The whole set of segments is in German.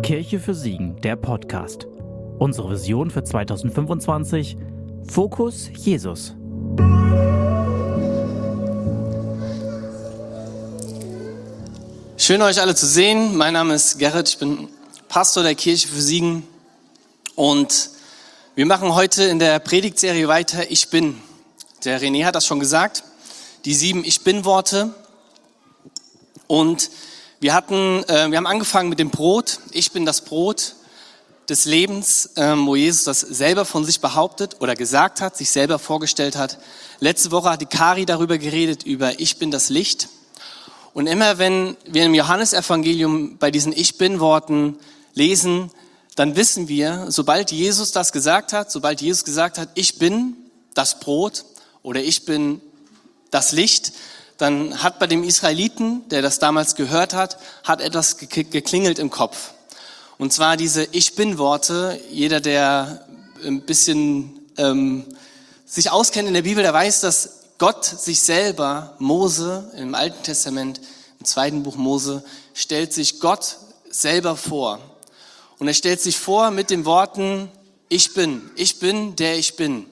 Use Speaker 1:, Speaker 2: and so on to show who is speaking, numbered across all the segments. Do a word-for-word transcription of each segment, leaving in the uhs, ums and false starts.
Speaker 1: Kirche für Siegen, der Podcast. Unsere Vision für zweitausendfünfundzwanzig: Fokus Jesus.
Speaker 2: Schön, euch alle zu sehen. Mein Name ist Gerrit, ich bin Pastor der Kirche für Siegen. Und wir machen heute in der Predigtserie weiter, Ich bin. Der René hat das schon gesagt, die sieben Ich bin-Worte. Und wir hatten, äh, wir haben angefangen mit dem Brot. Ich bin das Brot des Lebens, ähm, wo Jesus das selber von sich behauptet oder gesagt hat, sich selber vorgestellt hat. Letzte Woche hat die Kari darüber geredet, über Ich bin das Licht. Und immer wenn wir im Johannesevangelium bei diesen Ich bin-Worten lesen, dann wissen wir, sobald Jesus das gesagt hat, sobald Jesus gesagt hat, ich bin das Brot oder ich bin das Licht, dann hat bei dem Israeliten, der das damals gehört hat, hat etwas geklingelt im Kopf. Und zwar diese Ich-Bin-Worte. Jeder, der ein bisschen ähm, sich auskennt in der Bibel, der weiß, dass Gott sich selber, Mose im Alten Testament, im zweiten Buch Mose, stellt sich Gott selber vor. Und er stellt sich vor mit den Worten, ich bin, ich bin, der ich bin.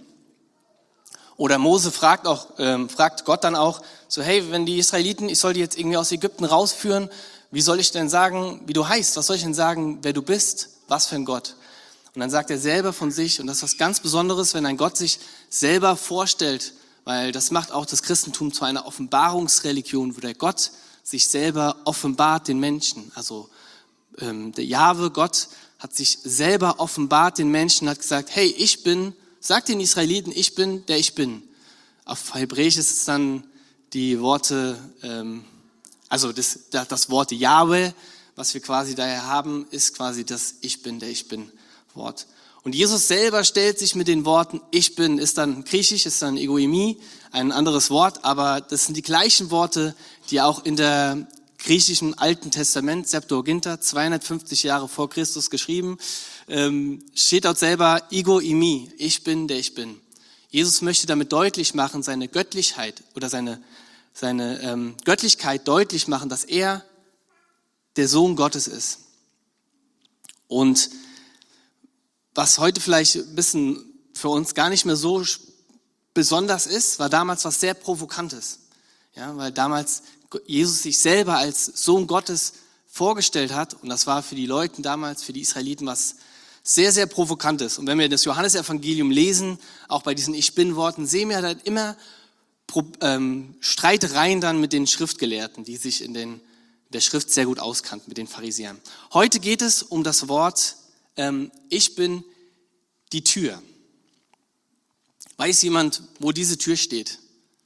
Speaker 2: Oder Mose fragt auch, ähm, fragt Gott dann auch, so hey, wenn die Israeliten, ich soll die jetzt irgendwie aus Ägypten rausführen, wie soll ich denn sagen, wie du heißt? Was soll ich denn sagen, wer du bist? Was für ein Gott? Und dann sagt er selber von sich, und das ist was ganz Besonderes, wenn ein Gott sich selber vorstellt, weil das macht auch das Christentum zu einer Offenbarungsreligion, wo der Gott sich selber offenbart den Menschen. Also ähm, der Jahwe, Gott, hat sich selber offenbart den Menschen, hat gesagt, hey, ich bin, sag den Israeliten, ich bin, der ich bin. Auf Hebräisch ist es dann die Worte, ähm, also das, das Wort Jahwe, was wir quasi daher haben, ist quasi das Ich bin, der ich bin Wort. Und Jesus selber stellt sich mit den Worten Ich bin, ist dann griechisch, ist dann Egoimi, ein anderes Wort, aber das sind die gleichen Worte, die auch in der griechischen Alten Testament, Septuaginta, zweihundertfünfzig Jahre vor Christus geschrieben, ähm, steht dort selber Egoimi, ich bin, der ich bin. Jesus möchte damit deutlich machen, seine Göttlichkeit oder seine, seine ähm, Göttlichkeit deutlich machen, dass er der Sohn Gottes ist. Und was heute vielleicht ein bisschen für uns gar nicht mehr so besonders ist, war damals was sehr Provokantes. Ja, weil damals Jesus sich selber als Sohn Gottes vorgestellt hat. Und das war für die Leute damals, für die Israeliten, was sehr, sehr Provokantes. Und wenn wir das Johannesevangelium lesen, auch bei diesen Ich-Bin-Worten, sehen wir halt immer ähm, Streitereien dann mit den Schriftgelehrten, die sich in den, der Schrift sehr gut auskannten, mit den Pharisäern. Heute geht es um das Wort ähm, Ich bin die Tür. Weiß jemand, wo diese Tür steht?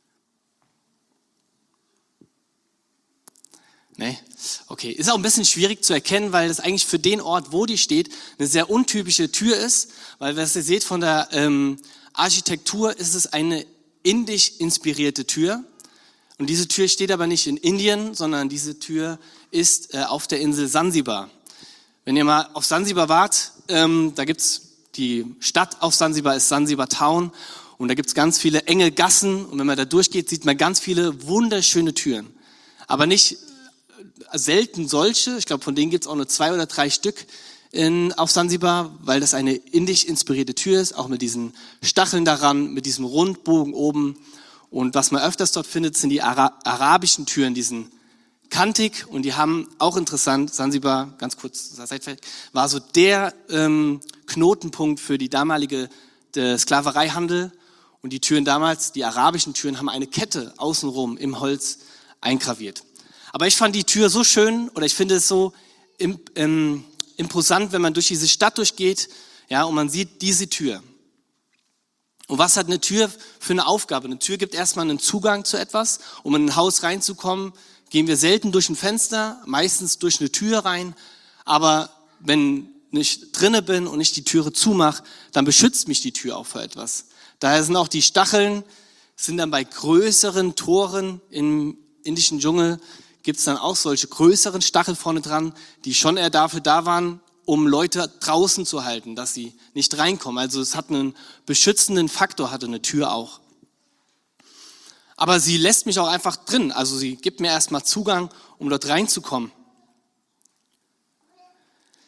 Speaker 2: Nee? Okay. Ist auch ein bisschen schwierig zu erkennen, weil das eigentlich für den Ort, wo die steht, eine sehr untypische Tür ist. Weil, was ihr seht von der ähm, Architektur, ist es eine indisch inspirierte Tür. Und diese Tür steht aber nicht in Indien, sondern diese Tür ist äh, auf der Insel Sansibar. Wenn ihr mal auf Sansibar wart, ähm, da gibt's die Stadt auf Sansibar, ist Sansibar Town. Und da gibt's ganz viele enge Gassen. Und wenn man da durchgeht, sieht man ganz viele wunderschöne Türen. Aber nicht selten solche, ich glaube, von denen gibt es auch nur zwei oder drei Stück in, auf Sansibar, weil das eine indisch inspirierte Tür ist, auch mit diesen Stacheln daran, mit diesem Rundbogen oben. Und was man öfters dort findet, sind die Ara- arabischen Türen, die sind kantig und die haben auch interessant, Sansibar, ganz kurz, war so der ähm, Knotenpunkt für die damalige der Sklavereihandel. Und die Türen damals, die arabischen Türen, haben eine Kette außenrum im Holz eingraviert. Aber ich fand die Tür so schön, oder ich finde es so imp, ähm, imposant, wenn man durch diese Stadt durchgeht, ja, und man sieht diese Tür. Und was hat eine Tür für eine Aufgabe? Eine Tür gibt erstmal einen Zugang zu etwas. Um in ein Haus reinzukommen, gehen wir selten durch ein Fenster, meistens durch eine Tür rein. Aber wenn ich drinne bin und ich die Türe zumache, dann beschützt mich die Tür auch vor etwas. Daher sind auch die Stacheln, sind dann bei größeren Toren im indischen Dschungel, gibt es dann auch solche größeren Stachel vorne dran, die schon eher dafür da waren, um Leute draußen zu halten, dass sie nicht reinkommen. Also es hat einen beschützenden Faktor, hatte eine Tür auch. Aber sie lässt mich auch einfach drin, also sie gibt mir erstmal Zugang, um dort reinzukommen.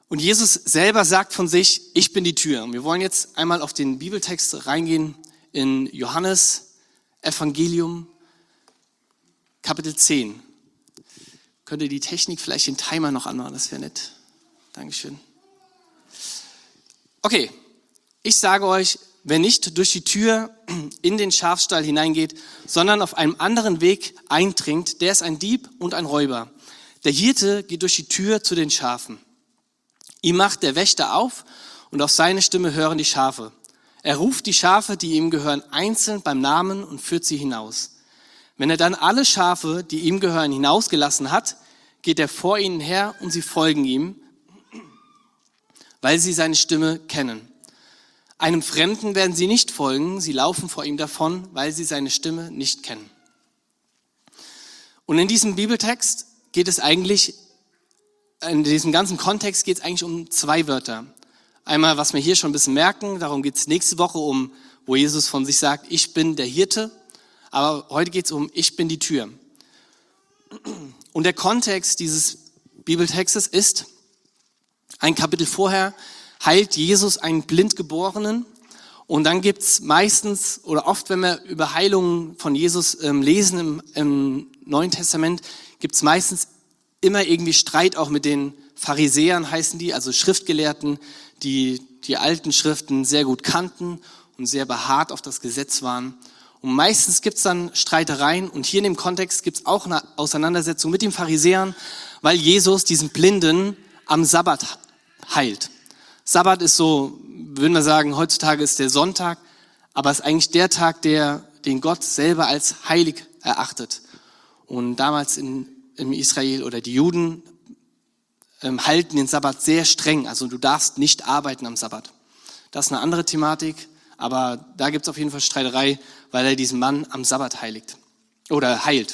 Speaker 2: Und Jesus selber sagt von sich, ich bin die Tür. Und wir wollen jetzt einmal auf den Bibeltext reingehen in Johannes Evangelium, Kapitel zehn. Könnt ihr die Technik vielleicht den Timer noch anmachen? Das wäre nett. Dankeschön. Okay, ich sage euch, wer nicht durch die Tür in den Schafstall hineingeht, sondern auf einem anderen Weg eindringt, der ist ein Dieb und ein Räuber. Der Hirte geht durch die Tür zu den Schafen. Ihm macht der Wächter auf und auf seine Stimme hören die Schafe. Er ruft die Schafe, die ihm gehören, einzeln beim Namen und führt sie hinaus. Wenn er dann alle Schafe, die ihm gehören, hinausgelassen hat, geht er vor ihnen her und sie folgen ihm, weil sie seine Stimme kennen. Einem Fremden werden sie nicht folgen, sie laufen vor ihm davon, weil sie seine Stimme nicht kennen. Und in diesem Bibeltext geht es eigentlich, in diesem ganzen Kontext geht es eigentlich um zwei Wörter. Einmal, was wir hier schon ein bisschen merken, darum geht es nächste Woche um, wo Jesus von sich sagt, ich bin der Hirte, aber heute geht es um, ich bin die Tür. Und der Kontext dieses Bibeltextes ist, ein Kapitel vorher heilt Jesus einen Blindgeborenen und dann gibt es meistens oder oft, wenn wir über Heilungen von Jesus ähm, lesen im, im Neuen Testament, gibt es meistens immer irgendwie Streit auch mit den Pharisäern, heißen die, also Schriftgelehrten, die die alten Schriften sehr gut kannten und sehr beharrt auf das Gesetz waren. Und meistens gibt es dann Streitereien und hier in dem Kontext gibt es auch eine Auseinandersetzung mit den Pharisäern, weil Jesus diesen Blinden am Sabbat heilt. Sabbat ist so, würden wir sagen, heutzutage ist der Sonntag, aber ist eigentlich der Tag, der, den Gott selber als heilig erachtet. Und damals in, in Israel oder die Juden ähm, halten den Sabbat sehr streng. Also du darfst nicht arbeiten am Sabbat. Das ist eine andere Thematik, aber da gibt es auf jeden Fall Streiterei, weil er diesen Mann am Sabbat heiligt oder heilt.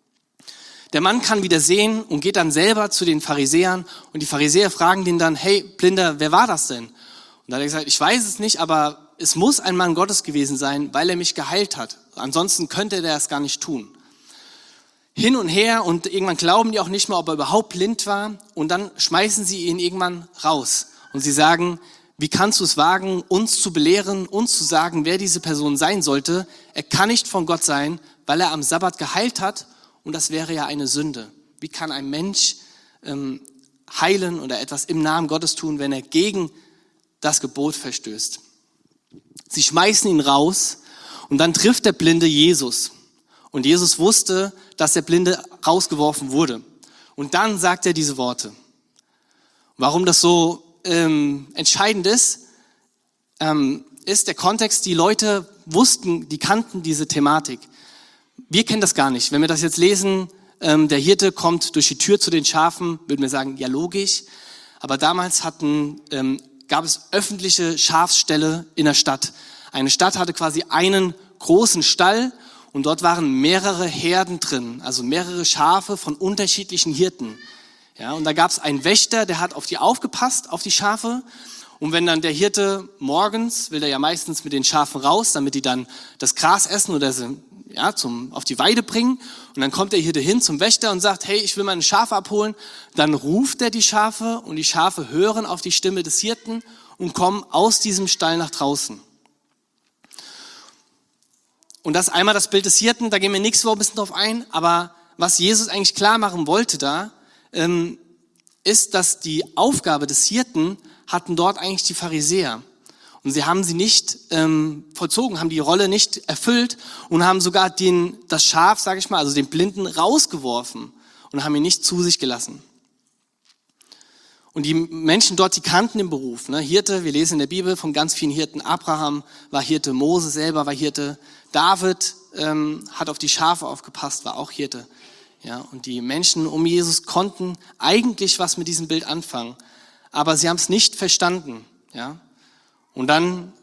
Speaker 2: Der Mann kann wieder sehen und geht dann selber zu den Pharisäern und die Pharisäer fragen den dann, hey Blinder, wer war das denn? Und da hat er gesagt, ich weiß es nicht, aber es muss ein Mann Gottes gewesen sein, weil er mich geheilt hat. Ansonsten könnte er das gar nicht tun. Hin und her und irgendwann glauben die auch nicht mehr, ob er überhaupt blind war und dann schmeißen sie ihn irgendwann raus. Und sie sagen, wie kannst du es wagen, uns zu belehren, uns zu sagen, wer diese Person sein sollte? Er kann nicht von Gott sein, weil er am Sabbat geheilt hat. Und das wäre ja eine Sünde. Wie kann ein Mensch ähm, heilen oder etwas im Namen Gottes tun, wenn er gegen das Gebot verstößt? Sie schmeißen ihn raus und dann trifft der Blinde Jesus. Und Jesus wusste, dass der Blinde rausgeworfen wurde. Und dann sagt er diese Worte. Warum das so ähm, entscheidend ist, ähm, ist der Kontext, die Leute wussten, die kannten diese Thematik. Wir kennen das gar nicht. Wenn wir das jetzt lesen, ähm, der Hirte kommt durch die Tür zu den Schafen, würden wir sagen, ja logisch. Aber damals hatten, ähm, gab es öffentliche Schafsställe in der Stadt. Eine Stadt hatte quasi einen großen Stall und dort waren mehrere Herden drin, also mehrere Schafe von unterschiedlichen Hirten. Ja, und da gab es einen Wächter, der hat auf die aufgepasst, auf die Schafe. Und wenn dann der Hirte morgens, will er ja meistens mit den Schafen raus, damit die dann das Gras essen oder sie ja, zum, auf die Weide bringen. Und dann kommt der Hirte hin zum Wächter und sagt, hey, ich will meine Schafe abholen. Dann ruft er die Schafe und die Schafe hören auf die Stimme des Hirten und kommen aus diesem Stall nach draußen. Und das ist einmal das Bild des Hirten, da gehen wir nächste Woche ein bisschen drauf ein. Aber was Jesus eigentlich klar machen wollte da, ähm, ist, dass die Aufgabe des Hirten hatten dort eigentlich die Pharisäer. Und sie haben sie nicht ähm, vollzogen, haben die Rolle nicht erfüllt und haben sogar den, das Schaf, sage ich mal, also den Blinden rausgeworfen und haben ihn nicht zu sich gelassen. Und die Menschen dort, die kannten den Beruf. Ne? Hirte, wir lesen in der Bibel von ganz vielen Hirten. Abraham war Hirte, Mose selber war Hirte, David ähm, hat auf die Schafe aufgepasst, war auch Hirte. Ja, und die Menschen um Jesus konnten eigentlich was mit diesem Bild anfangen, aber sie haben es nicht verstanden. Ja. Und dann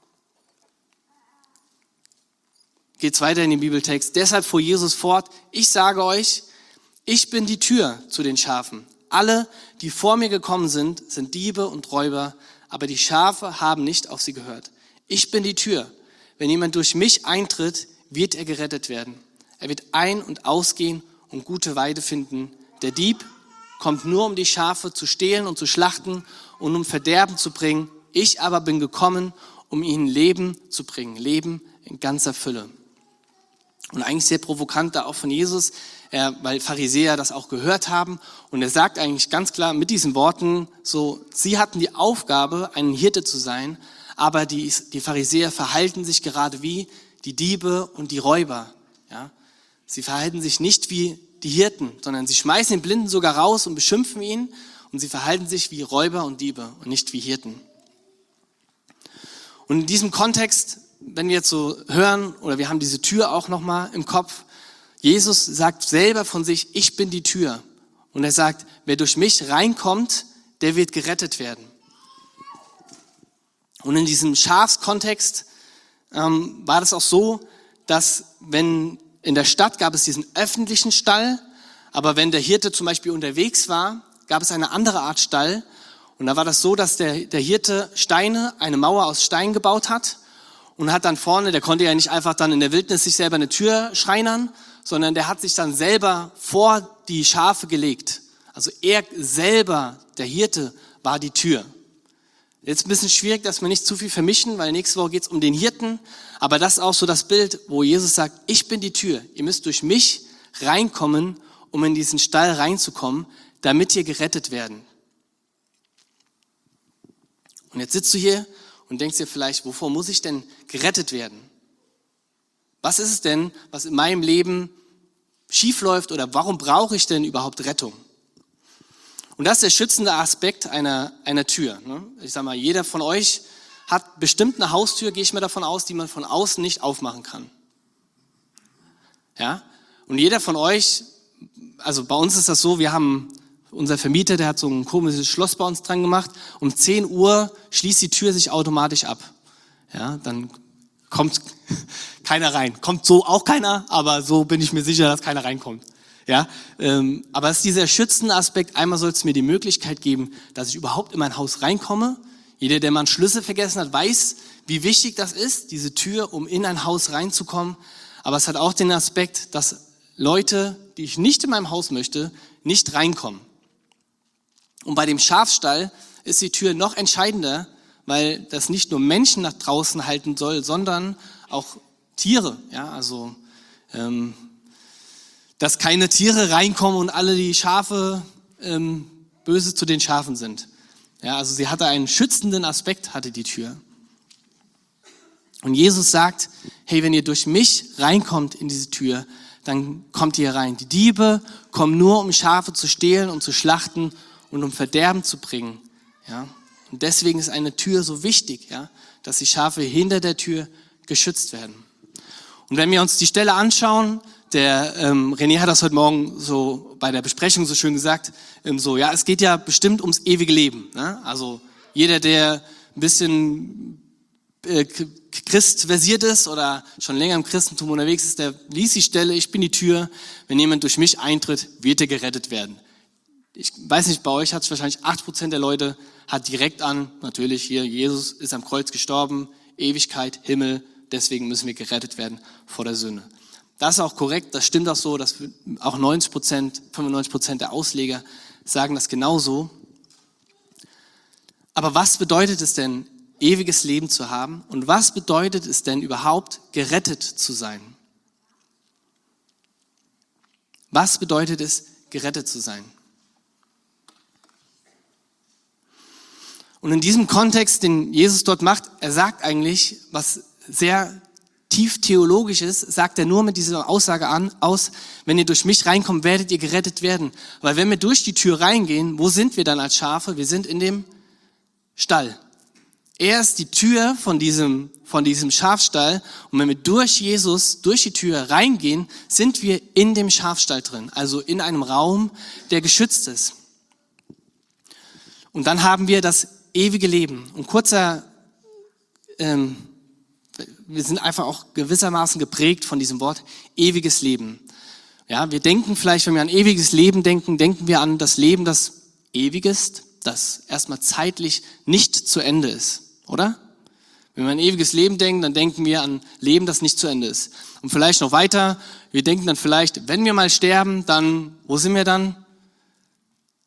Speaker 2: geht es weiter in den Bibeltext. Deshalb fuhr Jesus fort, ich sage euch, ich bin die Tür zu den Schafen. Alle, die vor mir gekommen sind, sind Diebe und Räuber, aber die Schafe haben nicht auf sie gehört. Ich bin die Tür. Wenn jemand durch mich eintritt, wird er gerettet werden. Er wird ein- und ausgehen und gute Weide finden. Der Dieb kommt nur, um die Schafe zu stehlen und zu schlachten und um Verderben zu bringen. Ich aber bin gekommen, um ihnen Leben zu bringen, Leben in ganzer Fülle. Und eigentlich sehr provokant da auch von Jesus, er, weil Pharisäer das auch gehört haben. Und er sagt eigentlich ganz klar mit diesen Worten so, sie hatten die Aufgabe, ein Hirte zu sein, aber die, die Pharisäer verhalten sich gerade wie die Diebe und die Räuber. Ja? Sie verhalten sich nicht wie die Hirten, sondern sie schmeißen den Blinden sogar raus und beschimpfen ihn. Und sie verhalten sich wie Räuber und Diebe und nicht wie Hirten. Und in diesem Kontext, wenn wir jetzt so hören, oder wir haben diese Tür auch nochmal im Kopf, Jesus sagt selber von sich, ich bin die Tür. Und er sagt, wer durch mich reinkommt, der wird gerettet werden. Und in diesem Schafskontext ähm, war das auch so, dass wenn in der Stadt gab es diesen öffentlichen Stall, aber wenn der Hirte zum Beispiel unterwegs war, gab es eine andere Art Stall. Und da war das so, dass der, der Hirte Steine, eine Mauer aus Stein gebaut hat und hat dann vorne, der konnte ja nicht einfach dann in der Wildnis sich selber eine Tür schreinern, sondern der hat sich dann selber vor die Schafe gelegt. Also er selber, der Hirte, war die Tür. Jetzt ein bisschen schwierig, dass wir nicht zu viel vermischen, weil nächste Woche geht es um den Hirten. Aber das ist auch so das Bild, wo Jesus sagt, ich bin die Tür. Ihr müsst durch mich reinkommen, um in diesen Stall reinzukommen, damit ihr gerettet werden. Und jetzt sitzt du hier und denkst dir vielleicht, wovor muss ich denn gerettet werden? Was ist es denn, was in meinem Leben schiefläuft oder warum brauche ich denn überhaupt Rettung? Und das ist der schützende Aspekt einer, einer Tür. Ich sage mal, jeder von euch hat bestimmt eine Haustür, gehe ich mal davon aus, die man von außen nicht aufmachen kann. Ja? Und jeder von euch, also bei uns ist das so, wir haben, unser Vermieter, der hat so ein komisches Schloss bei uns dran gemacht. Um zehn Uhr schließt die Tür sich automatisch ab. Ja, dann kommt keiner rein. Kommt so auch keiner, aber so bin ich mir sicher, dass keiner reinkommt. Ja, ähm, aber es ist dieser schützende Aspekt. Einmal soll es mir die Möglichkeit geben, dass ich überhaupt in mein Haus reinkomme. Jeder, der mal einen Schlüssel vergessen hat, weiß, wie wichtig das ist, diese Tür, um in ein Haus reinzukommen. Aber es hat auch den Aspekt, dass Leute, die ich nicht in meinem Haus möchte, nicht reinkommen. Und bei dem Schafstall ist die Tür noch entscheidender, weil das nicht nur Menschen nach draußen halten soll, sondern auch Tiere. Ja, also ähm, dass keine Tiere reinkommen und alle die Schafe ähm, böse zu den Schafen sind. Ja, also sie hatte einen schützenden Aspekt, hatte die Tür. Und Jesus sagt, hey, wenn ihr durch mich reinkommt in diese Tür, dann kommt ihr rein. Die Diebe kommen nur, um Schafe zu stehlen und zu schlachten und um Verderben zu bringen. Ja? Und deswegen ist eine Tür so wichtig, ja? Dass die Schafe hinter der Tür geschützt werden. Und wenn wir uns die Stelle anschauen, der ähm, René hat das heute Morgen so bei der Besprechung so schön gesagt, ähm, so ja, es geht ja bestimmt ums ewige Leben. Ne? Also jeder, der ein bisschen äh, christversiert ist oder schon länger im Christentum unterwegs ist, der liest die Stelle, ich bin die Tür, wenn jemand durch mich eintritt, wird er gerettet werden. Ich weiß nicht, bei euch hat es wahrscheinlich acht Prozent der Leute, hat direkt an, natürlich hier, Jesus ist am Kreuz gestorben, Ewigkeit, Himmel, deswegen müssen wir gerettet werden vor der Sünde. Das ist auch korrekt, das stimmt auch so, dass auch neunzig Prozent, fünfundneunzig Prozent der Ausleger sagen das genauso. Aber was bedeutet es denn, ewiges Leben zu haben? Und was bedeutet es denn überhaupt, gerettet zu sein? Was bedeutet es, gerettet zu sein? Und in diesem Kontext, den Jesus dort macht, er sagt eigentlich, was sehr tief theologisch ist, sagt er nur mit dieser Aussage an, aus, wenn ihr durch mich reinkommt, werdet ihr gerettet werden. Weil wenn wir durch die Tür reingehen, wo sind wir dann als Schafe? Wir sind in dem Stall. Er ist die Tür von diesem, von diesem Schafstall. Und wenn wir durch Jesus, durch die Tür reingehen, sind wir in dem Schafstall drin. Also in einem Raum, der geschützt ist. Und dann haben wir das ewige Leben. Und kurzer, ähm, wir sind einfach auch gewissermaßen geprägt von diesem Wort ewiges Leben. Ja, wir denken vielleicht, wenn wir an ewiges Leben denken, denken wir an das Leben, das ewig ist, das erstmal zeitlich nicht zu Ende ist, oder? Wenn wir an ewiges Leben denken, dann denken wir an Leben, das nicht zu Ende ist. Und vielleicht noch weiter, wir denken dann vielleicht, wenn wir mal sterben, dann, wo sind wir dann?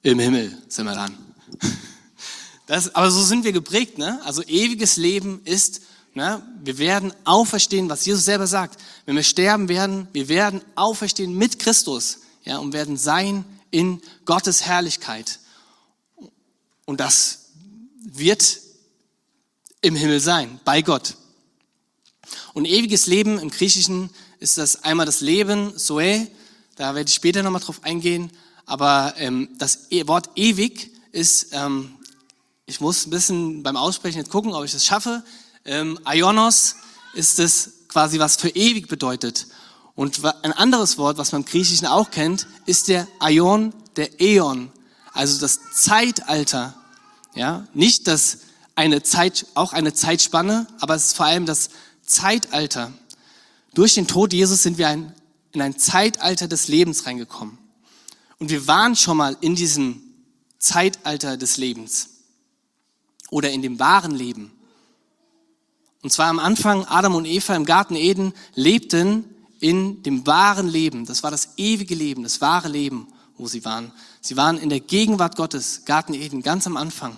Speaker 2: im Himmel sind wir dann. Das, aber so sind wir geprägt, ne? Also ewiges Leben ist, ne? Wir werden auferstehen, was Jesus selber sagt. Wenn wir sterben werden, wir werden auferstehen mit Christus, ja, und werden sein in Gottes Herrlichkeit. Und das wird im Himmel sein, bei Gott. Und ewiges Leben im Griechischen ist das einmal das Leben, Zoe, da werde ich später nochmal drauf eingehen, aber ähm, das Wort ewig ist, ähm, ich muss ein bisschen beim Aussprechen jetzt gucken, ob ich das schaffe, ähm, Aionos ist es quasi, was für ewig bedeutet. Und ein anderes Wort, was man im Griechischen auch kennt, ist der Aion, der Äon, also das Zeitalter. Ja, nicht das eine Zeit, auch eine Zeitspanne, aber es ist vor allem das Zeitalter. Durch den Tod Jesus sind wir ein, in ein Zeitalter des Lebens reingekommen. Und wir waren schon mal in diesem Zeitalter des Lebens oder in dem wahren Leben. Und zwar am Anfang, Adam und Eva im Garten Eden lebten in dem wahren Leben. Das war das ewige Leben, das wahre Leben, wo sie waren. Sie waren in der Gegenwart Gottes, Garten Eden, ganz am Anfang.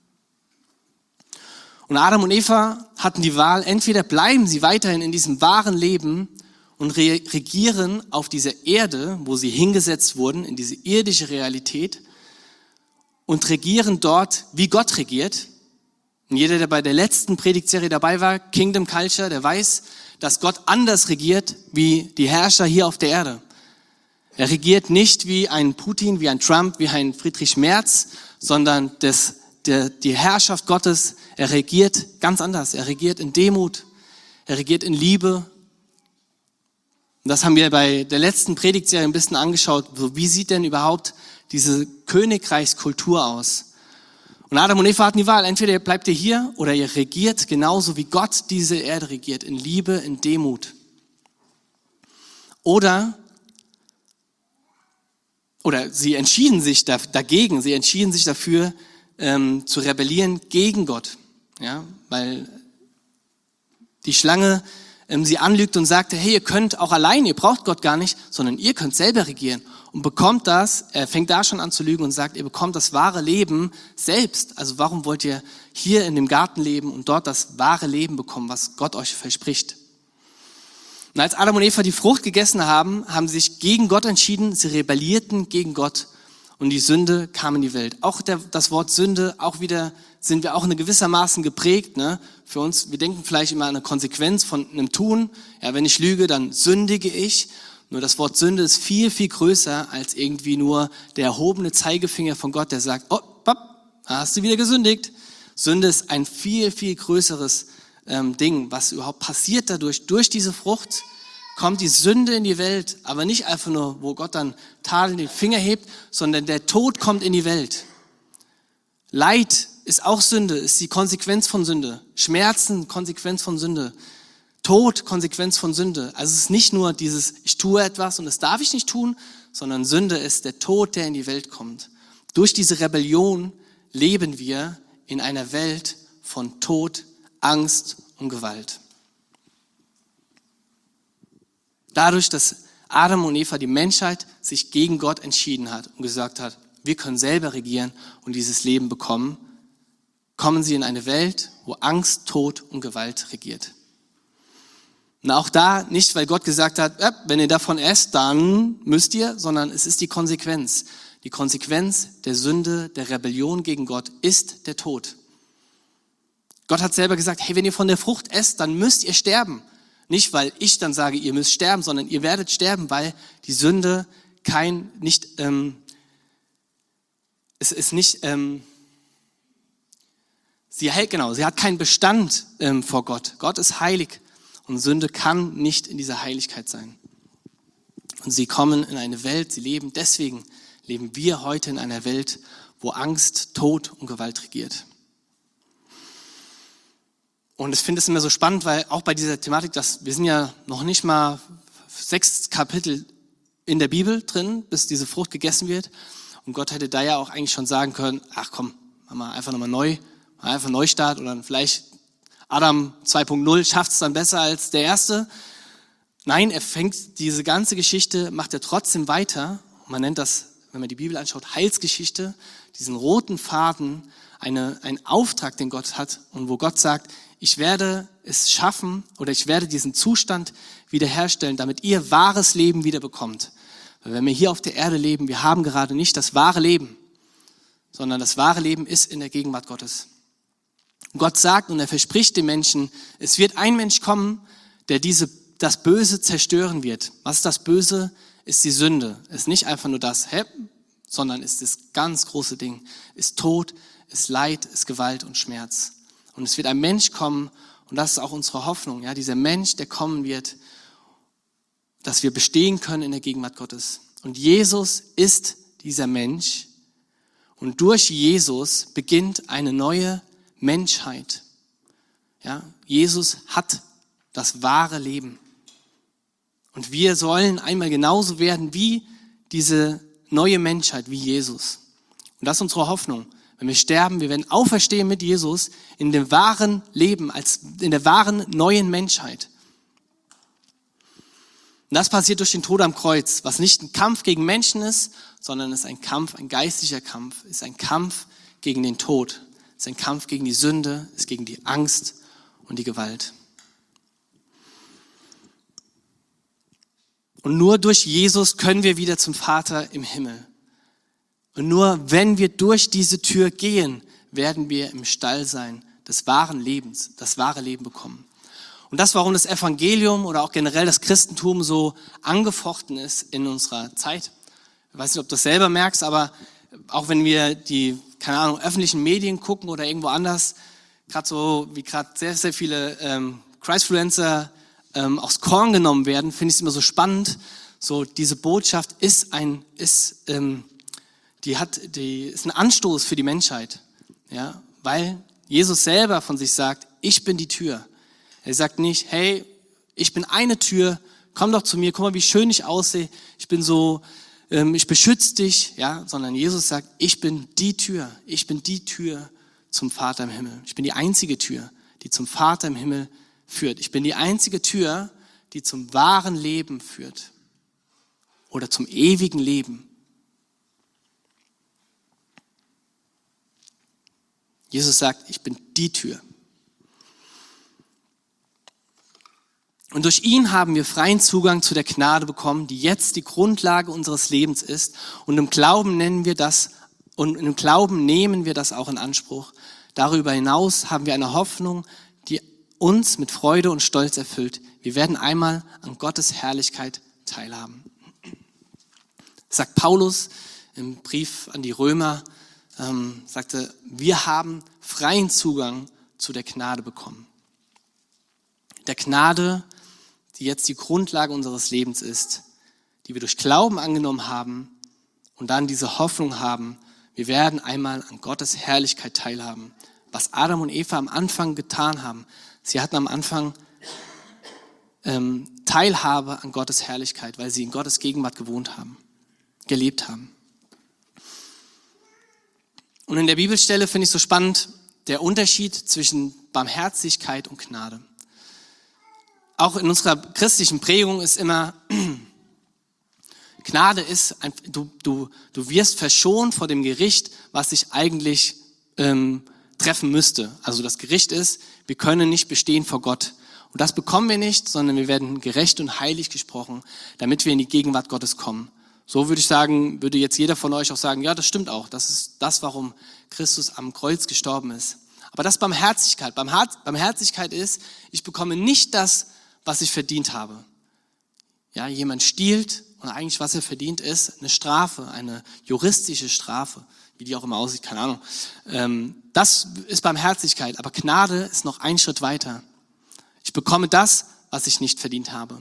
Speaker 2: Und Adam und Eva hatten die Wahl, entweder bleiben sie weiterhin in diesem wahren Leben und re- regieren auf dieser Erde, wo sie hingesetzt wurden, in diese irdische Realität und regieren dort, wie Gott regiert. Und jeder, der bei der letzten Predigtserie dabei war, Kingdom Culture, der weiß, dass Gott anders regiert wie die Herrscher hier auf der Erde. Er regiert nicht wie ein Putin, wie ein Trump, wie ein Friedrich Merz, sondern das, der, die Herrschaft Gottes, er regiert ganz anders. Er regiert in Demut, er regiert in Liebe. Und das haben wir bei der letzten Predigtserie ein bisschen angeschaut. Wie sieht denn überhaupt diese Königreichskultur aus? Und Adam und Eva hatten die Wahl, entweder bleibt ihr hier oder ihr regiert genauso wie Gott diese Erde regiert, in Liebe, in Demut. Oder, oder sie entschieden sich da, dagegen, sie entschieden sich dafür, ähm, zu rebellieren gegen Gott. Ja, weil die Schlange ähm, sie anlügt und sagte, hey, ihr könnt auch allein, ihr braucht Gott gar nicht, sondern ihr könnt selber regieren. Und bekommt das, er fängt da schon an zu lügen und sagt, ihr bekommt das wahre Leben selbst. Also warum wollt ihr hier in dem Garten leben und dort das wahre Leben bekommen, was Gott euch verspricht? Und als Adam und Eva die Frucht gegessen haben, haben sie sich gegen Gott entschieden, sie rebellierten gegen Gott und die Sünde kam in die Welt. Auch der, das Wort Sünde, auch wieder sind wir auch in gewissermaßen geprägt. Ne? Für uns, wir denken vielleicht immer an eine Konsequenz von einem Tun. Ja, wenn ich lüge, dann sündige ich. Nur das Wort Sünde ist viel, viel größer als irgendwie nur der erhobene Zeigefinger von Gott, der sagt, oh, papp, hast du wieder gesündigt. Sünde ist ein viel, viel größeres ähm, Ding, was überhaupt passiert dadurch. Durch diese Frucht kommt die Sünde in die Welt, aber nicht einfach nur, wo Gott dann tadelnd den Finger hebt, sondern der Tod kommt in die Welt. Leid ist auch Sünde, ist die Konsequenz von Sünde. Schmerzen, Konsequenz von Sünde. Tod, Konsequenz von Sünde. Also es ist nicht nur dieses, ich tue etwas und das darf ich nicht tun, sondern Sünde ist der Tod, der in die Welt kommt. Durch diese Rebellion leben wir in einer Welt von Tod, Angst und Gewalt. Dadurch, dass Adam und Eva, die Menschheit, sich gegen Gott entschieden hat und gesagt hat, wir können selber regieren und dieses Leben bekommen, kommen sie in eine Welt, wo Angst, Tod und Gewalt regiert. Und auch da nicht, weil Gott gesagt hat, äh, wenn ihr davon esst, dann müsst ihr, sondern es ist die Konsequenz. Die Konsequenz der Sünde, der Rebellion gegen Gott ist der Tod. Gott hat selber gesagt, hey, wenn ihr von der Frucht esst, dann müsst ihr sterben. Nicht, weil ich dann sage, ihr müsst sterben, sondern ihr werdet sterben, weil die Sünde kein, nicht, ähm, es ist nicht, ähm, sie hält, genau, sie hat keinen Bestand ähm, vor Gott. Gott ist heilig. Und Sünde kann nicht in dieser Heiligkeit sein. Und sie kommen in eine Welt, sie leben, deswegen leben wir heute in einer Welt, wo Angst, Tod und Gewalt regiert. Und ich finde es immer so spannend, weil auch bei dieser Thematik, dass wir sind ja noch nicht mal sechs Kapitel in der Bibel drin, bis diese Frucht gegessen wird. Und Gott hätte da ja auch eigentlich schon sagen können, ach komm, machen wir einfach nochmal neu, einfach Neustart oder vielleicht Adam zwei Punkt null schafft es dann besser als der Erste. Nein, er fängt diese ganze Geschichte, macht er trotzdem weiter. Man nennt das wenn man die Bibel anschaut, Heilsgeschichte, diesen roten Faden, eine, einen Auftrag, den Gott hat und wo Gott sagt, ich werde es schaffen oder ich werde diesen Zustand wiederherstellen, damit ihr wahres Leben wieder bekommt. Weil wenn wir hier auf der Erde leben, wir haben gerade nicht das wahre Leben, sondern das wahre Leben ist in der Gegenwart Gottes. Und Gott sagt und er verspricht den Menschen, es wird ein Mensch kommen, der diese, das Böse zerstören wird. Was ist das Böse? Ist die Sünde. Ist nicht einfach nur das, hä? Sondern ist das ganz große Ding. Ist Tod, ist Leid, ist Gewalt und Schmerz. Und es wird ein Mensch kommen, und das ist auch unsere Hoffnung, ja, dieser Mensch, der kommen wird, dass wir bestehen können in der Gegenwart Gottes. Und Jesus ist dieser Mensch. Und durch Jesus beginnt eine neue Menschheit. Ja, Jesus hat das wahre Leben. Und wir sollen einmal genauso werden wie diese neue Menschheit, wie Jesus. Und das ist unsere Hoffnung. Wenn wir sterben, wir werden auferstehen mit Jesus in dem wahren Leben, als in der wahren neuen Menschheit. Und das passiert durch den Tod am Kreuz, was nicht ein Kampf gegen Menschen ist, sondern es ist ein Kampf, ein geistlicher Kampf, ist ein Kampf gegen den Tod, ist ein Kampf gegen die Sünde, ist gegen die Angst und die Gewalt. Und nur durch Jesus können wir wieder zum Vater im Himmel. Und nur wenn wir durch diese Tür gehen, werden wir im Stall sein des wahren Lebens, das wahre Leben bekommen. Und das, warum das Evangelium oder auch generell das Christentum so angefochten ist in unserer Zeit. Ich weiß nicht, ob du das selber merkst, aber auch wenn wir die, keine Ahnung, öffentlichen Medien gucken oder irgendwo anders, gerade so wie gerade sehr, sehr viele ähm, Christfluencer ähm, aufs Korn genommen werden, finde ich es immer so spannend. So diese Botschaft ist ein, ist, ähm, die hat, die ist ein Anstoß für die Menschheit, ja, weil Jesus selber von sich sagt, ich bin die Tür. Er sagt nicht, hey, ich bin eine Tür, komm doch zu mir, guck mal, wie schön ich aussehe, ich bin so, ähm, ich beschütze dich, ja, sondern Jesus sagt, ich bin die Tür, ich bin die Tür zum Vater im Himmel. Ich bin die einzige Tür, die zum Vater im Himmel führt. Ich bin die einzige Tür, die zum wahren Leben führt oder zum ewigen Leben. Jesus sagt, ich bin die Tür. Und durch ihn haben wir freien Zugang zu der Gnade bekommen, die jetzt die Grundlage unseres Lebens ist. Und im Glauben nennen wir das, und im Glauben nehmen wir das auch in Anspruch. Darüber hinaus haben wir eine Hoffnung, die uns mit Freude und Stolz erfüllt. Wir werden einmal an Gottes Herrlichkeit teilhaben. Sagt Paulus im Brief an die Römer, ähm, sagte, wir haben freien Zugang zu der Gnade bekommen. Der Gnade, die jetzt die Grundlage unseres Lebens ist, die wir durch Glauben angenommen haben und dann diese Hoffnung haben, wir werden einmal an Gottes Herrlichkeit teilhaben. Was Adam und Eva am Anfang getan haben, sie hatten am Anfang ähm, Teilhabe an Gottes Herrlichkeit, weil sie in Gottes Gegenwart gewohnt haben, gelebt haben. Und in der Bibelstelle finde ich so spannend der Unterschied zwischen Barmherzigkeit und Gnade. Auch in unserer christlichen Prägung ist immer, Gnade ist, ein, du, du, du wirst verschont vor dem Gericht, was dich eigentlich ähm, treffen müsste. Also das Gericht ist, wir können nicht bestehen vor Gott. Und das bekommen wir nicht, sondern wir werden gerecht und heilig gesprochen, damit wir in die Gegenwart Gottes kommen. So würde ich sagen, würde jetzt jeder von euch auch sagen, ja, das stimmt auch. Das ist das, warum Christus am Kreuz gestorben ist. Aber das ist Barmherzigkeit. Barmherzigkeit ist, ich bekomme nicht das, was ich verdient habe. Ja, jemand stiehlt und eigentlich was er verdient ist, eine Strafe, eine juristische Strafe, wie die auch immer aussieht, keine Ahnung. Ähm, das ist Barmherzigkeit, aber Gnade ist noch ein Schritt weiter. Ich bekomme das, was ich nicht verdient habe.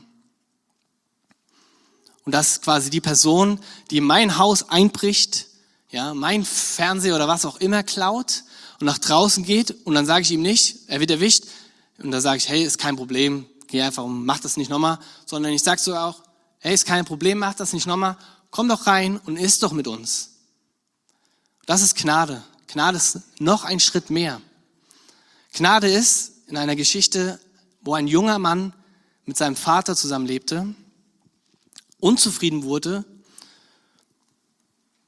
Speaker 2: Und das ist quasi die Person, die in mein Haus einbricht, ja, mein Fernseher oder was auch immer klaut und nach draußen geht und dann sage ich ihm nicht, er wird erwischt und dann sage ich, hey, ist kein Problem, geh einfach und mach das nicht nochmal, sondern ich sage so auch, hey, ist kein Problem, mach das nicht nochmal, komm doch rein und iss doch mit uns. Das ist Gnade. Gnade ist noch ein Schritt mehr. Gnade ist in einer Geschichte, wo ein junger Mann mit seinem Vater zusammenlebte, unzufrieden wurde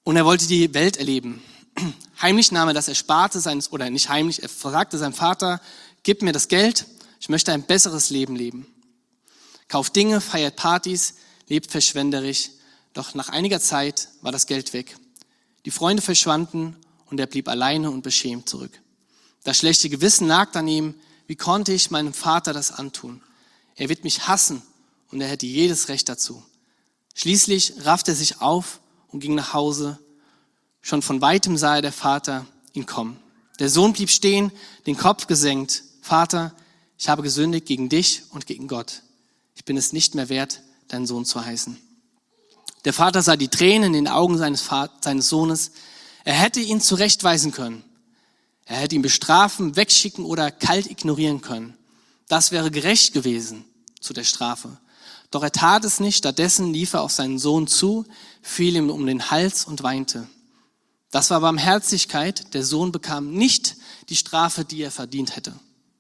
Speaker 2: und er wollte die Welt erleben. Heimlich nahm er das Ersparte seines, oder nicht heimlich, er fragte seinem Vater, gib mir das Geld, ich möchte ein besseres Leben leben. Kauft Dinge, feiert Partys, lebt verschwenderisch, doch nach einiger Zeit war das Geld weg. Die Freunde verschwanden und er blieb alleine und beschämt zurück. Das schlechte Gewissen nagt an ihm, wie konnte ich meinem Vater das antun? Er wird mich hassen und er hätte jedes Recht dazu. Schließlich raffte er sich auf und ging nach Hause. Schon von weitem sah er der Vater ihn kommen. Der Sohn blieb stehen, den Kopf gesenkt. Vater, ich habe gesündigt gegen dich und gegen Gott. Ich bin es nicht mehr wert, dein Sohn zu heißen. Der Vater sah die Tränen in den Augen seines, Vat- seines Sohnes. Er hätte ihn zurechtweisen können. Er hätte ihn bestrafen, wegschicken oder kalt ignorieren können. Das wäre gerecht gewesen zu der Strafe. Doch er tat es nicht. Stattdessen lief er auf seinen Sohn zu, fiel ihm um den Hals und weinte. Das war Barmherzigkeit. Der Sohn bekam nicht die Strafe, die er verdient hätte.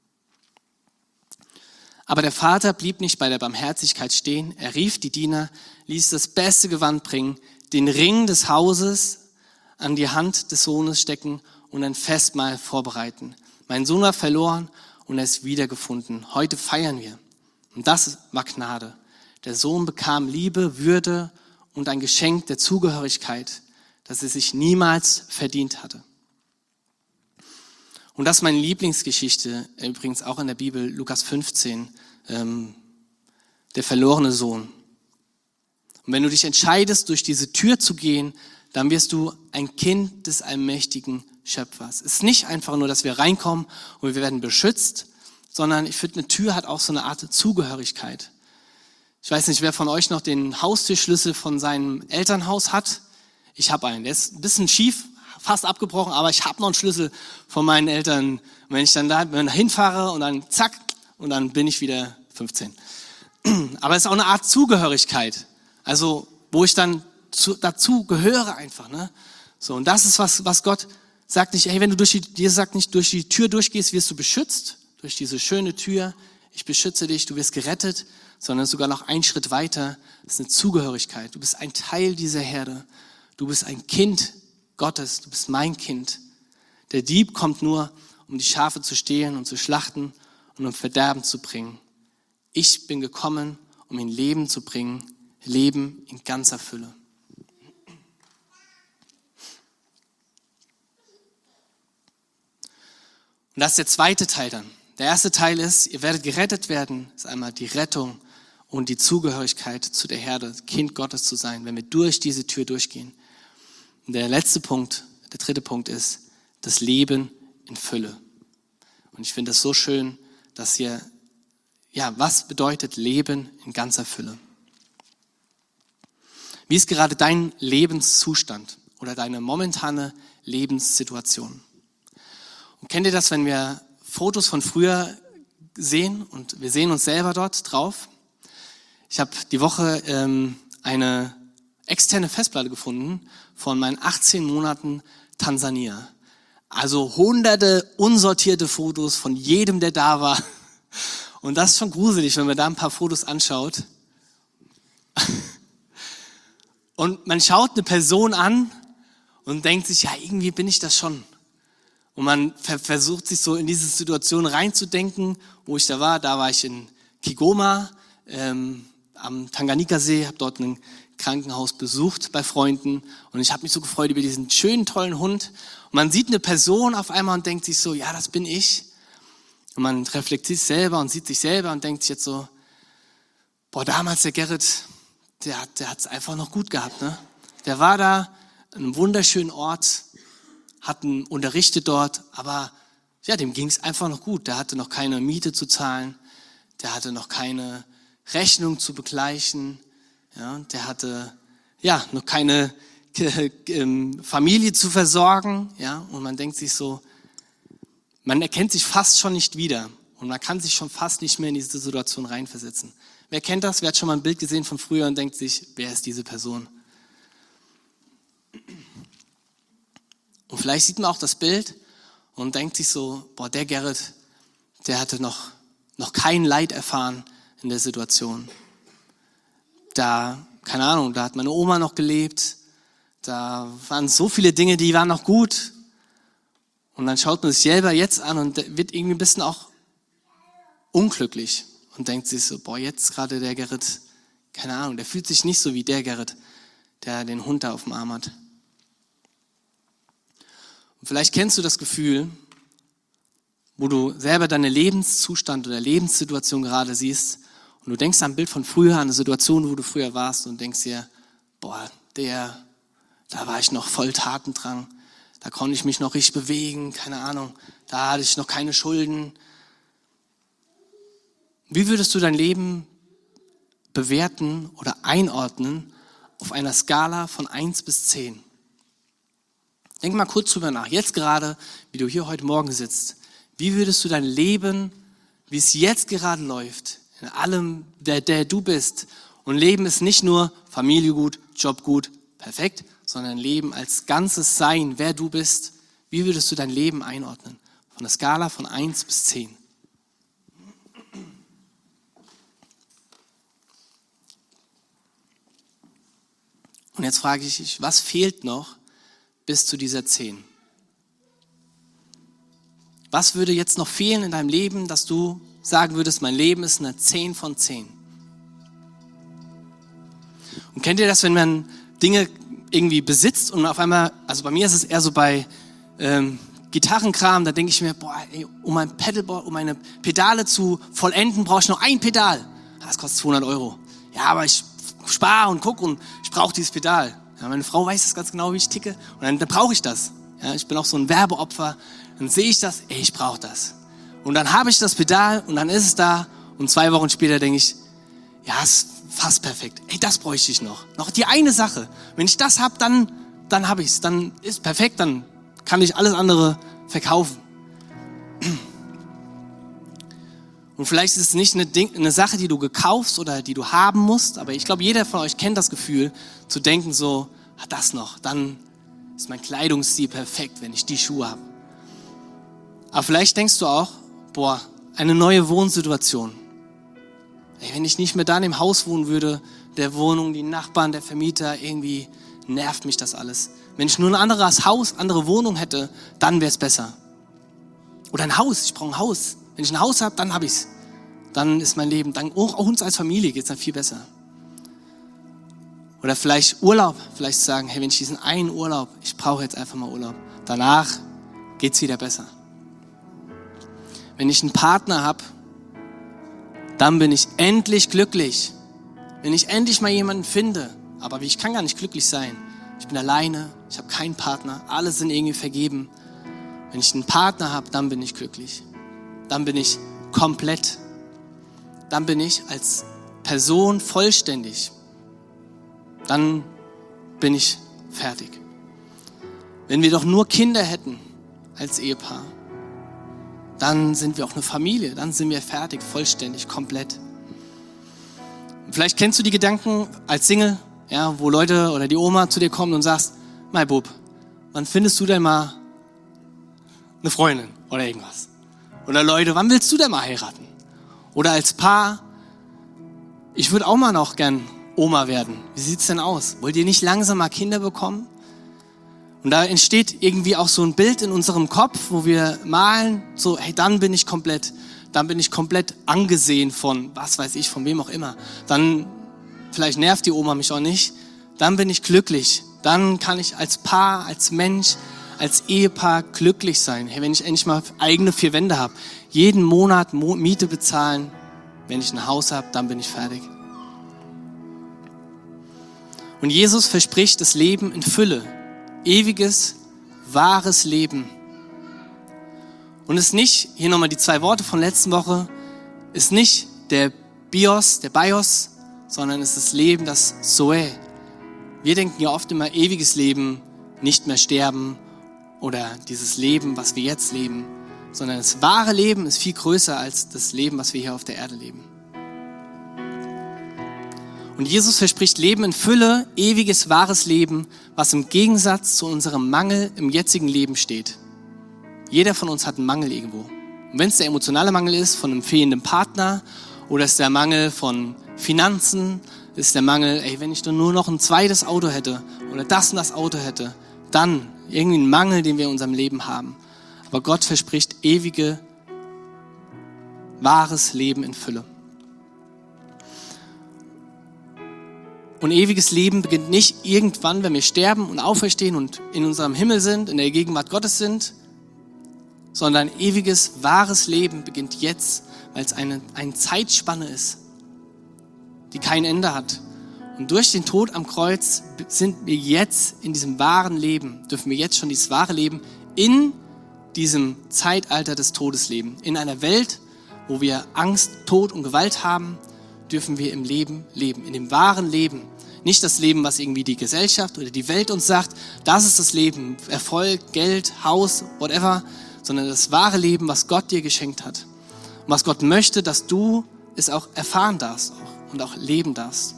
Speaker 2: Aber der Vater blieb nicht bei der Barmherzigkeit stehen. Er rief die Diener, ließ das beste Gewand bringen, den Ring des Hauses an die Hand des Sohnes stecken und ein Festmahl vorbereiten. Mein Sohn war verloren und er ist wiedergefunden. Heute feiern wir. Und das war Gnade. Der Sohn bekam Liebe, Würde und ein Geschenk der Zugehörigkeit, das er sich niemals verdient hatte. Und das ist meine Lieblingsgeschichte, übrigens auch in der Bibel, Lukas fünfzehn, ähm, der verlorene Sohn. Und wenn du dich entscheidest, durch diese Tür zu gehen, dann wirst du ein Kind des allmächtigen Schöpfers. Es ist nicht einfach nur, dass wir reinkommen und wir werden beschützt, sondern ich finde, eine Tür hat auch so eine Art Zugehörigkeit. Ich weiß nicht, wer von euch noch den Haustürschlüssel von seinem Elternhaus hat. Ich habe einen, der ist ein bisschen schief, fast abgebrochen, aber ich habe noch einen Schlüssel von meinen Eltern. Und wenn ich dann da hinfahre und dann zack, und dann bin ich wieder fünfzehn. Aber es ist auch eine Art Zugehörigkeit, also wo ich dann zu, dazu gehöre einfach. Ne? So, und das ist was, was Gott sagt nicht, hey, wenn du durch die, dir sagt nicht, durch die Tür durchgehst, wirst du beschützt, durch diese schöne Tür, ich beschütze dich, du wirst gerettet, sondern sogar noch einen Schritt weiter, das ist eine Zugehörigkeit. Du bist ein Teil dieser Herde, du bist ein Kind Gottes, du bist mein Kind. Der Dieb kommt nur, um die Schafe zu stehlen und zu schlachten und um Verderben zu bringen. Ich bin gekommen, um in Leben zu bringen, Leben in ganzer Fülle. Und das ist der zweite Teil dann. Der erste Teil ist, ihr werdet gerettet werden, ist einmal die Rettung und die Zugehörigkeit zu der Herde, Kind Gottes zu sein, wenn wir durch diese Tür durchgehen. Und der letzte Punkt, der dritte Punkt ist das Leben in Fülle. Und ich finde es so schön, dass hier, ja, was bedeutet Leben in ganzer Fülle? Wie ist gerade dein Lebenszustand oder deine momentane Lebenssituation? Und kennt ihr das, wenn wir Fotos von früher sehen und wir sehen uns selber dort drauf? Ich habe die Woche ähm, eine externe Festplatte gefunden von meinen achtzehn Monaten Tansania. Also hunderte unsortierte Fotos von jedem, der da war. Und das ist schon gruselig, wenn man da ein paar Fotos anschaut. Und man schaut eine Person an und denkt sich, ja, irgendwie bin ich das schon. Und man versucht sich so in diese Situation reinzudenken, wo ich da war. Da war ich in Kigoma ähm, am Tanganjika-See, habe dort ein Krankenhaus besucht bei Freunden und ich habe mich so gefreut über diesen schönen, tollen Hund. Und man sieht eine Person auf einmal und denkt sich so, ja, das bin ich. Und man reflektiert sich selber und sieht sich selber und denkt sich jetzt so, boah, damals der Gerrit, der hat der hat's einfach noch gut gehabt. Ne? Der war da an einem wunderschönen Ort, hat unterrichtet dort, aber ja, dem ging es einfach noch gut. Der hatte noch keine Miete zu zahlen, der hatte noch keine Rechnung zu begleichen, ja, der hatte ja noch keine äh, Familie zu versorgen, ja, und man denkt sich so, man erkennt sich fast schon nicht wieder und man kann sich schon fast nicht mehr in diese Situation reinversetzen. Wer kennt das? Wer hat schon mal ein Bild gesehen von früher und denkt sich, wer ist diese Person? Und vielleicht sieht man auch das Bild und denkt sich so, boah, der Gerrit, der hatte noch, noch kein Leid erfahren in der Situation. Da, keine Ahnung, da hat meine Oma noch gelebt, Da waren so viele Dinge, die waren noch gut. Und dann schaut man sich selber jetzt an und wird irgendwie ein bisschen auch unglücklich und denkt sich so, boah, jetzt gerade der Gerrit, keine Ahnung, der fühlt sich nicht so wie der Gerrit, der den Hund da auf dem Arm hat. Und vielleicht kennst du das Gefühl, wo du selber deinen Lebenszustand oder Lebenssituation gerade siehst und du denkst an ein Bild von früher, an eine Situation, wo du früher warst und denkst dir, boah, der, da war ich noch voll Tatendrang, da konnte ich mich noch richtig bewegen, keine Ahnung, da hatte ich noch keine Schulden. Wie würdest du dein Leben bewerten oder einordnen auf einer Skala von eins bis zehn? Denk mal kurz drüber nach, jetzt gerade, wie du hier heute Morgen sitzt. Wie würdest du dein Leben, wie es jetzt gerade läuft, in allem, der, der du bist? Und Leben ist nicht nur Familie gut, Job gut, perfekt, sondern Leben als ganzes Sein, wer du bist. Wie würdest du dein Leben einordnen? Von der Skala von eins bis zehn. Und jetzt frage ich dich, was fehlt noch bis zu dieser zehn? Was würde jetzt noch fehlen in deinem Leben, dass du sagen würdest, mein Leben ist eine zehn von zehn? Und kennt ihr das, wenn man Dinge irgendwie besitzt und auf einmal, also bei mir ist es eher so bei ähm, Gitarrenkram, da denke ich mir, boah, ey, um mein Pedalboard, um meine Pedale zu vollenden, brauche ich noch ein Pedal. Das kostet zweihundert Euro. Ja, aber ich spare und gucke und ich brauche dieses Pedal. Ja, meine Frau weiß das ganz genau, wie ich ticke und dann, dann brauche ich das. Ja, ich bin auch so ein Werbeopfer. Dann sehe ich das, ey, ich brauche das. Und dann habe ich das Pedal und dann ist es da und zwei Wochen später denke ich, ja, ist fast perfekt. Ey, das bräuchte ich noch. Noch die eine Sache. Wenn ich das habe, dann, dann habe ich es. Dann ist perfekt, dann kann ich alles andere verkaufen. Und vielleicht ist es nicht eine, Ding, eine Sache, die du gekaufst oder die du haben musst, aber ich glaube, jeder von euch kennt das Gefühl, zu denken so, ah, das noch, dann ist mein Kleidungsstil perfekt, wenn ich die Schuhe habe. Aber vielleicht denkst du auch, boah, eine neue Wohnsituation. Ey, wenn ich nicht mehr da in dem Haus wohnen würde, der Wohnung, die Nachbarn, der Vermieter, irgendwie nervt mich das alles. Wenn ich nur ein anderes Haus, andere Wohnung hätte, dann wäre es besser. Oder ein Haus, ich brauche ein Haus. Wenn ich ein Haus habe, dann habe ich es. Dann ist mein Leben, dann auch uns als Familie geht es dann viel besser. Oder vielleicht Urlaub, vielleicht sagen, hey, wenn ich diesen einen Urlaub, ich brauche jetzt einfach mal Urlaub. Danach geht es wieder besser. Wenn ich einen Partner habe, dann bin ich endlich glücklich. Wenn ich endlich mal jemanden finde, aber ich kann gar nicht glücklich sein. Ich bin alleine, ich habe keinen Partner, alle sind irgendwie vergeben. Wenn ich einen Partner habe, dann bin ich glücklich. Dann bin ich komplett. Dann bin ich als Person vollständig. Dann bin ich fertig. Wenn wir doch nur Kinder hätten als Ehepaar, dann sind wir auch eine Familie, dann sind wir fertig, vollständig, komplett. Und vielleicht kennst du die Gedanken als Single, ja, wo Leute oder die Oma zu dir kommen und sagst, mein Bub, wann findest du denn mal eine Freundin oder irgendwas? Oder Leute, wann willst du denn mal heiraten? Oder als Paar, ich würde auch mal noch gern Oma werden. Wie sieht's denn aus? Wollt ihr nicht langsam mal Kinder bekommen? Und da entsteht irgendwie auch so ein Bild in unserem Kopf, wo wir malen, so, hey, dann bin ich komplett, dann bin ich komplett angesehen von, was weiß ich, von wem auch immer. Dann, vielleicht nervt die Oma mich auch nicht, dann bin ich glücklich. Dann kann ich als Paar, als Mensch, als Ehepaar glücklich sein. Hey, wenn ich endlich mal eigene vier Wände habe, jeden Monat Mo- Miete bezahlen, wenn ich ein Haus habe, dann bin ich fertig. Und Jesus verspricht das Leben in Fülle. Ewiges, wahres Leben. Und es ist nicht, hier nochmal die zwei Worte von letzten Woche, ist nicht der Bios, der Bios, sondern es ist das Leben, das Zoe. Wir denken ja oft immer ewiges Leben, nicht mehr sterben oder dieses Leben, was wir jetzt leben, sondern das wahre Leben ist viel größer als das Leben, was wir hier auf der Erde leben. Und Jesus verspricht Leben in Fülle, ewiges, wahres Leben, was im Gegensatz zu unserem Mangel im jetzigen Leben steht. Jeder von uns hat einen Mangel irgendwo. Und wenn es der emotionale Mangel ist von einem fehlenden Partner oder es der Mangel von Finanzen, ist der Mangel, ey, wenn ich nur noch ein zweites Auto hätte oder das und das Auto hätte, dann irgendwie ein Mangel, den wir in unserem Leben haben. Aber Gott verspricht ewige, wahres Leben in Fülle. Und ewiges Leben beginnt nicht irgendwann, wenn wir sterben und auferstehen und in unserem Himmel sind, in der Gegenwart Gottes sind, sondern ewiges, wahres Leben beginnt jetzt, weil es eine, eine Zeitspanne ist, die kein Ende hat. Und durch den Tod am Kreuz sind wir jetzt in diesem wahren Leben, dürfen wir jetzt schon dieses wahre Leben in diesem Zeitalter des Todes leben. In einer Welt, wo wir Angst, Tod und Gewalt haben, dürfen wir im Leben leben, in dem wahren Leben. Nicht das Leben, was irgendwie die Gesellschaft oder die Welt uns sagt, das ist das Leben, Erfolg, Geld, Haus, whatever, sondern das wahre Leben, was Gott dir geschenkt hat. Und was Gott möchte, dass du es auch erfahren darfst auch, und auch leben darfst.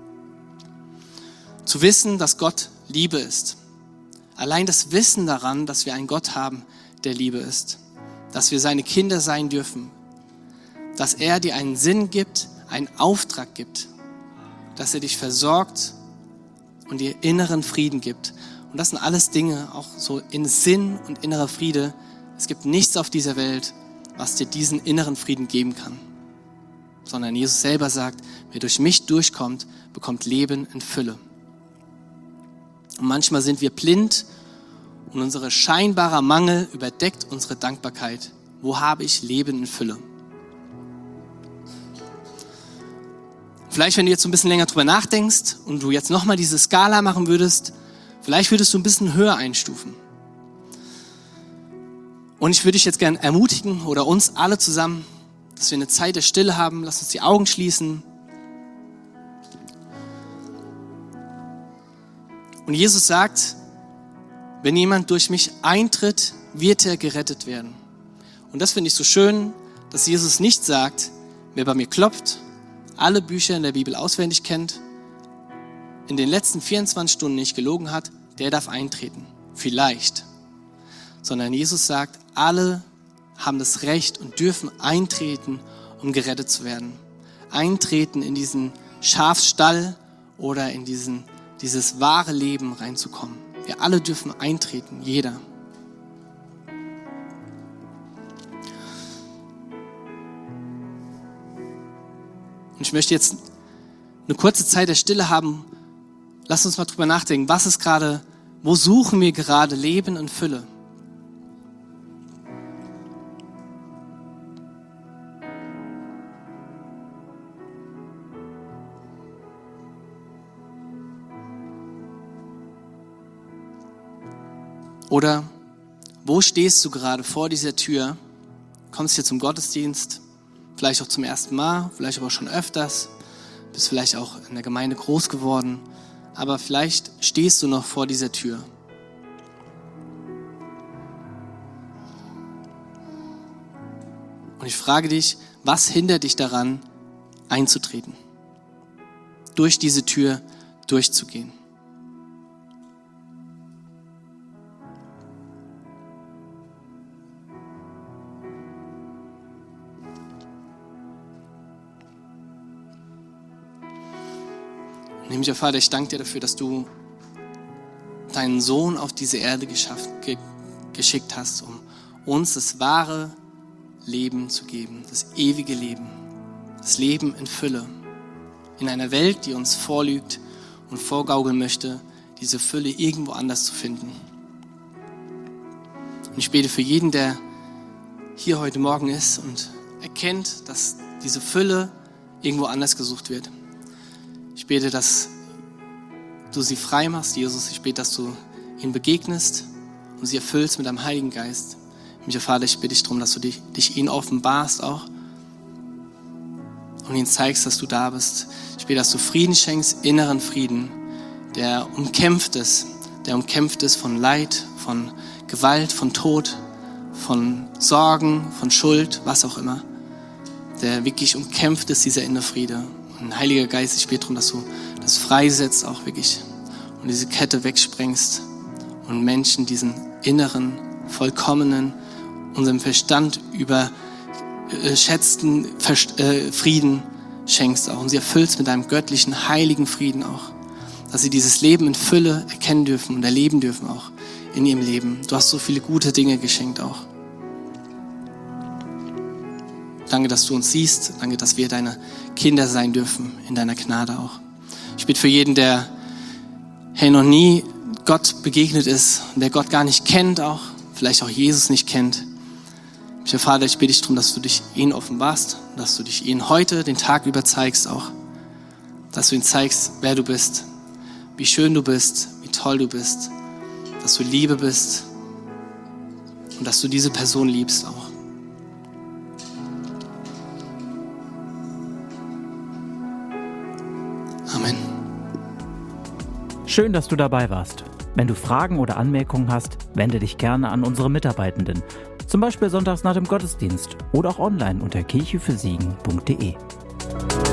Speaker 2: Zu wissen, dass Gott Liebe ist. Allein das Wissen daran, dass wir einen Gott haben, der Liebe ist. Dass wir seine Kinder sein dürfen. Dass er dir einen Sinn gibt, einen Auftrag gibt, dass er dich versorgt und dir inneren Frieden gibt. Und das sind alles Dinge, auch so in Sinn und innerer Friede. Es gibt nichts auf dieser Welt, was dir diesen inneren Frieden geben kann. Sondern Jesus selber sagt, wer durch mich durchkommt, bekommt Leben in Fülle. Und manchmal sind wir blind und unser scheinbarer Mangel überdeckt unsere Dankbarkeit. Wo habe ich Leben in Fülle? Vielleicht, wenn du jetzt so ein bisschen länger drüber nachdenkst und du jetzt nochmal diese Skala machen würdest, vielleicht würdest du ein bisschen höher einstufen. Und ich würde dich jetzt gerne ermutigen oder uns alle zusammen, dass wir eine Zeit der Stille haben. Lass uns die Augen schließen. Und Jesus sagt, wenn jemand durch mich eintritt, wird er gerettet werden. Und das finde ich so schön, dass Jesus nicht sagt, wer bei mir klopft, alle Bücher in der Bibel auswendig kennt, in den letzten vierundzwanzig Stunden nicht gelogen hat, der darf eintreten. Vielleicht. Sondern Jesus sagt, alle haben das Recht und dürfen eintreten, um gerettet zu werden. Eintreten in diesen Schafsstall oder in diesen, dieses wahre Leben reinzukommen. Wir alle dürfen eintreten, jeder. Und ich möchte jetzt eine kurze Zeit der Stille haben. Lass uns mal drüber nachdenken, was ist gerade, wo suchen wir gerade Leben in Fülle? Oder wo stehst du gerade vor dieser Tür? Kommst hier zum Gottesdienst, vielleicht auch zum ersten Mal, vielleicht aber schon öfters, bist vielleicht auch in der Gemeinde groß geworden, aber vielleicht stehst du noch vor dieser Tür. Und ich frage dich, was hindert dich daran, einzutreten? Durch diese Tür durchzugehen. Himmlischer Vater, ich danke dir dafür, dass du deinen Sohn auf diese Erde geschafft, ge, geschickt hast, um uns das wahre Leben zu geben, das ewige Leben, das Leben in Fülle. In einer Welt, die uns vorlügt und vorgaukeln möchte, diese Fülle irgendwo anders zu finden. Und ich bete für jeden, der hier heute Morgen ist und erkennt, dass diese Fülle irgendwo anders gesucht wird. Ich bete, dass du sie frei machst, Jesus. Ich bete, dass du ihnen begegnest und sie erfüllst mit deinem Heiligen Geist. Himmlischer Vater, ich bitte dich darum, dass du dich, dich ihnen offenbarst auch und ihnen zeigst, dass du da bist. Ich bete, dass du Frieden schenkst, inneren Frieden, der umkämpft ist, der umkämpft ist von Leid, von Gewalt, von Tod, von Sorgen, von Schuld, was auch immer. Der wirklich umkämpft ist, dieser innere Friede. Und Heiliger Geist, ich bete darum, dass du das freisetzt auch wirklich und diese Kette wegsprengst und Menschen diesen inneren, vollkommenen, unserem Verstand überschätzten Frieden schenkst auch und sie erfüllst mit deinem göttlichen, heiligen Frieden auch. Dass sie dieses Leben in Fülle erkennen dürfen und erleben dürfen auch in ihrem Leben. Du hast so viele gute Dinge geschenkt auch. Danke, dass du uns siehst. Danke, dass wir deine Kinder sein dürfen in deiner Gnade auch. Ich bitte für jeden, der hey, noch nie Gott begegnet ist und der Gott gar nicht kennt auch, vielleicht auch Jesus nicht kennt. Ich, Vater, ich bitte dich darum, dass du dich ihnen offenbarst, dass du dich ihnen heute den Tag über zeigst auch. Dass du ihnen zeigst, wer du bist, wie schön du bist, wie toll du bist, dass du Liebe bist und dass du diese Person liebst auch. Amen.
Speaker 1: Schön, dass du dabei warst. Wenn du Fragen oder Anmerkungen hast, wende dich gerne an unsere Mitarbeitenden. Zum Beispiel sonntags nach dem Gottesdienst oder auch online unter kirche für siegen punkt de.